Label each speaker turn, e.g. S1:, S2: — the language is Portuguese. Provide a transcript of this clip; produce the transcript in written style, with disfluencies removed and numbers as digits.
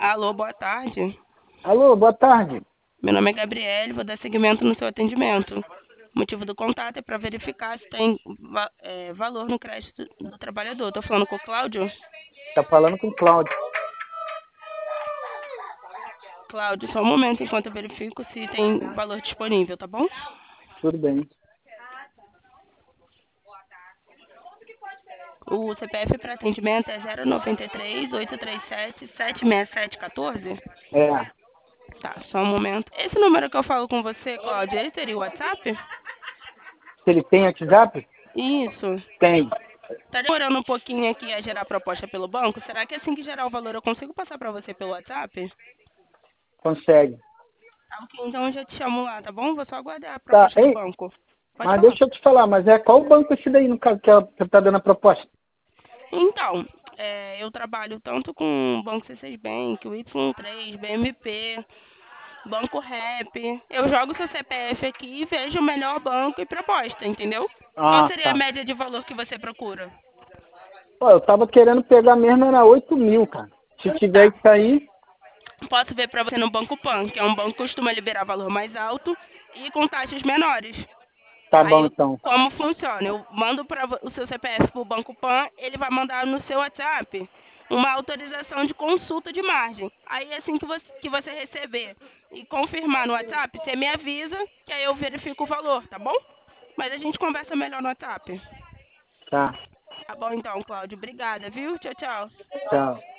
S1: Alô, boa tarde.
S2: Alô, boa tarde.
S1: Meu nome é Gabriele, vou dar seguimento no seu atendimento. O motivo do contato é para verificar se tem valor no crédito do trabalhador. Estou falando com o Cláudio?
S2: Tá falando com o Cláudio.
S1: Cláudio, só um momento enquanto eu verifico se tem valor disponível, tá bom?
S2: Tudo bem.
S1: O CPF para atendimento é 093-837-76714?
S2: É,
S1: Tá, só um momento. Esse número que eu falo com você, Cláudio, ele teria o WhatsApp?
S2: se ele tem WhatsApp?
S1: Isso.
S2: Tem.
S1: Tá demorando um pouquinho aqui a gerar a proposta pelo banco? Será que assim que gerar o valor eu consigo passar para você pelo WhatsApp?
S2: Consegue.
S1: Tá, ok, então eu já te chamo lá, tá bom? Vou só aguardar a
S2: Tá,
S1: proposta do
S2: ei,
S1: banco. Pode
S2: mas
S1: falar.
S2: deixa eu te falar, mas é qual banco esse daí, no caso, que você tá dando a proposta?
S1: Então, eu trabalho tanto com o Banco C6 Bank, o Y3, BMP, Banco Rap. Eu jogo seu CPF aqui e vejo o melhor banco e proposta, entendeu? Qual
S2: Ah,
S1: seria a
S2: tá.
S1: média de valor que você procura?
S2: Pô, eu tava querendo pegar mesmo, era 8 mil, cara. Se tiver
S1: Tá.
S2: isso aí,
S1: Posso ver para você no Banco Pan, que é um banco que costuma liberar valor mais alto e com taxas menores.
S2: tá
S1: Aí,
S2: bom então.
S1: como funciona? Eu mando para o seu CPF para o Banco Pan, ele vai mandar no seu WhatsApp uma autorização de consulta de margem. Aí, assim que você receber e confirmar no WhatsApp, você me avisa, que aí eu verifico o valor, tá bom? Mas a gente conversa melhor no WhatsApp.
S2: Tá,
S1: Tá bom então, Cláudio. Obrigada, viu? Tchau, tchau.
S2: tchau.